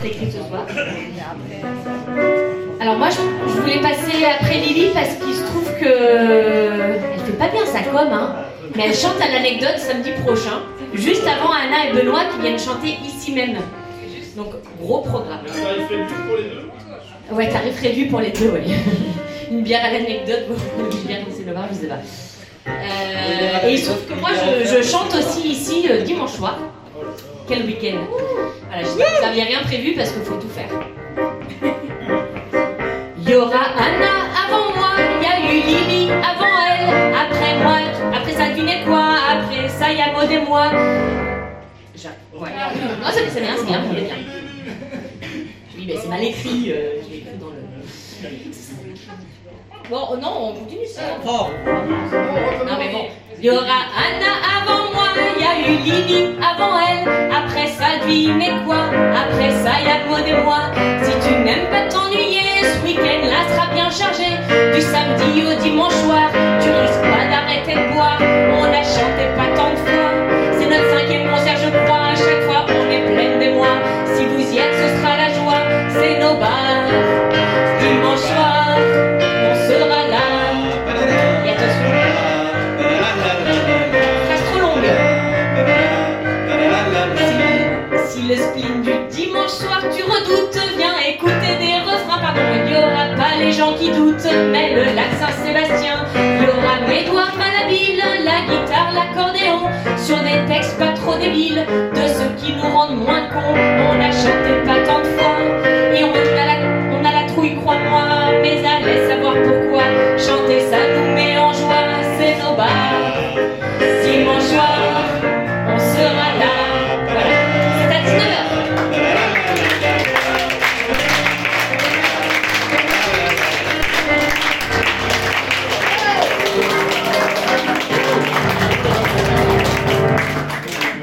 écrit ce soir. Alors moi, je voulais passer après Lily parce qu'il se trouve que elle fait pas bien sa com, hein, mais elle chante à l'anecdote samedi prochain, juste avant Anna et Benoît qui viennent chanter ici même. Donc gros programme. Tarif réduit pour les deux. Ouais, tarif réduit pour les deux, ouais. Une bière à l'anecdote, bon, une bière c'est le bar, je sais pas. Et il se trouve que moi je chante aussi ici dimanche soir. Quel week-end. Voilà, vous n'aviez rien prévu parce qu'il faut tout faire. Il y aura Anna avant moi, il y a eu Lily avant elle, après moi, après ça dîner quoi, après ça il y a Maud et moi. Ouais. Oh, c'est bien, c'est bien. Oui, mais c'est mal écrit, je l'ai écrit dans le... Bon, non, on continue ça. Oh. Non mais bon, il y aura Anna avant moi, il y a eu Lily avant elle, après ça devinez quoi, après ça il y a Maud et moi. Si tu n'aimes pas t'ennuyer, ce week-end là sera bien chargé, du samedi au dimanche soir, tu risques pas d'arrêter de boire, on a chanté pas tant de fois, c'est notre 5e concert je crois, à chaque fois on est pleine d'émoi, si vous y êtes ce sera la joie, c'est nos bars, dimanche soir, on sera là, et attention, phrase trop longue. Si le spleen du dimanche soir tu redoutes, viens écouter des refrains, pardon, il n'y aura pas les gens qui doutent, mais le lac ça c'est